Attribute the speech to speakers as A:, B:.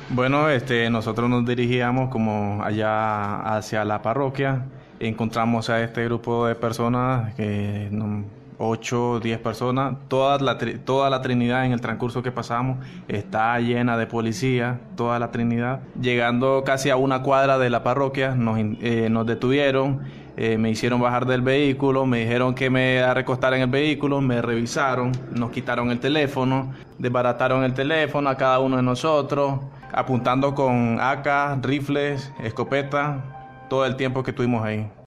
A: Bueno, nosotros nos dirigíamos como allá hacia la parroquia. Encontramos a este grupo de personas, 8, 10 personas. Toda la Trinidad en el transcurso que pasamos está llena de policía, toda la Trinidad. Llegando casi a una cuadra de la parroquia, nos detuvieron, me hicieron bajar del vehículo, me dijeron que me recostara en el vehículo, me revisaron, nos quitaron el teléfono, desbarataron el teléfono a cada uno de nosotros, apuntando con AK, rifles, escopeta, todo el tiempo que estuvimos ahí.